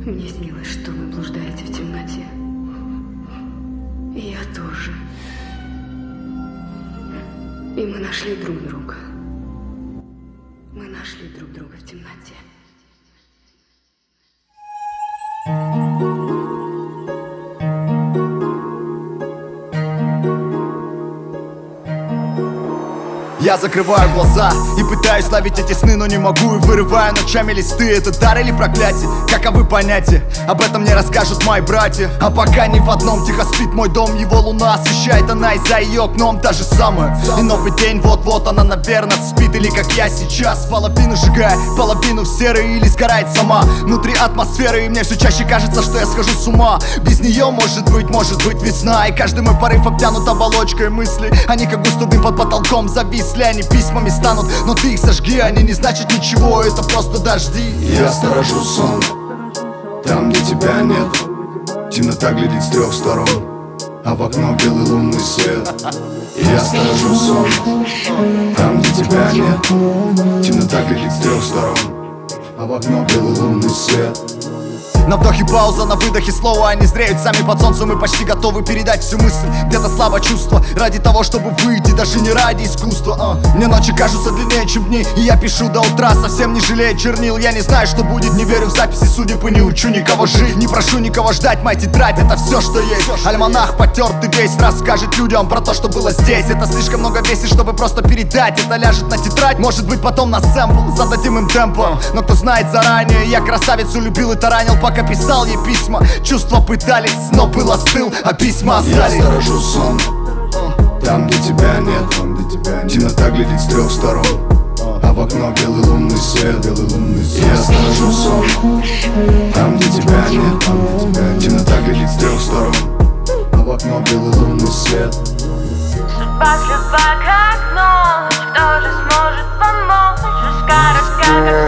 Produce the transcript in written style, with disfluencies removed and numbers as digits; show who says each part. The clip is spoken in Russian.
Speaker 1: Мне снилось, что вы блуждаете в темноте. И я тоже. И мы нашли друг друга. Мы нашли друг друга в темноте.
Speaker 2: Я закрываю глаза и пытаюсь ловить эти сны, но не могу. И вырываю ночами листы. Это дар или проклятие? Каковы понятия? Об этом мне расскажут мои братья. А пока ни в одном тихо спит мой дом. Его луна освещает, она и за ее окном та же самая. И новый день, вот-вот она, наверное, спит. Или как я сейчас, половину сжигая, половину в серый, или сгорает сама внутри атмосферы. И мне все чаще кажется, что я схожу с ума. Без нее может быть весна. И каждый мой порыв обтянут оболочкой мысли. Они как густой дым под потолком зависли. Они письмами станут, но ты их сожги. Они не значат ничего, это просто дожди.
Speaker 3: Я сторожу сон, там, где тебя нет. Темнота глядит с трех сторон, а в окно белый лунный свет. Я сторожу сон, там, где тебя нет. Темнота глядит с трех сторон, а в окно белый лунный свет.
Speaker 2: На вдохе пауза, на выдохе слова. Они зреют сами под солнцем и почти готовы передать всю мысль. Где-то слабо чувство ради того, чтобы выйти, даже не ради искусства. Мне ночи кажутся длиннее, чем дни, и я пишу до утра, совсем не жалея чернил. Я не знаю, что будет, не верю в записи судеб и не учу никого жить. Не прошу никого ждать, моя тетрадь — это все, что есть. Альманах потертый весь расскажет людям про то, что было здесь. Это слишком много весит, чтобы просто передать. Это ляжет на тетрадь, может быть потом на сэмпл. Зададим им темпо, но кто знает заранее. Я красавицу любил и таранил, пока писал ей письма. Чувства пытались, но пыл остыл, а письма остались.
Speaker 3: Я сторожу сон, там, где тебя нет. Темнота глядит с трех сторон, а в окно белый лунный свет. Я сторожу сон, там, где тебя нет. Темнота глядит с трех сторон, а в окно белый лунный свет.
Speaker 4: Судьба слепа, как ночь. Кто же сможет помочь? Расскажет, как